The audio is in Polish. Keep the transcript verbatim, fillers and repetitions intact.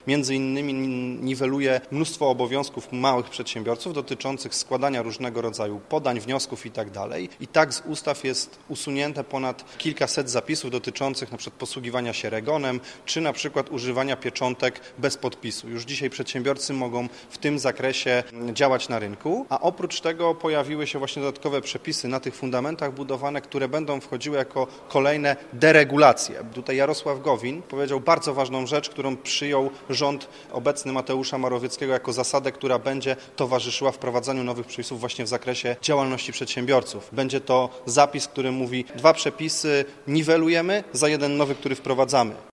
między innymi niweluje mnóstwo obowiązków małych przedsiębiorców dotyczących składania różnego rodzaju podań, wniosków i tak dalej. I tak z ustaw jest usunięte ponad kilkaset zapisów dotyczących na przykład posługiwania się REGON-em, czy na przykład używania pieczątek bez podpisu. Już dzisiaj przedsiębiorcy mogą w tym zakresie działać na rynku, a oprócz tego pojawiły się właśnie dodatkowe przepisy na tych fundamentach budowane, które będą wchodziły jako kolejne deregulacje. Tutaj Jarosław Gowin powiedział bardzo ważną rzecz, którą przyjął rząd obecny Mateusza Morawieckiego jako zasadę, która będzie towarzyszyła wprowadzaniu nowych przepisów właśnie w zakresie działalności przedsiębiorców. Będzie to zapis, który mówi: dwa przepisy niwelujemy za jeden nowy, który wprowadzamy.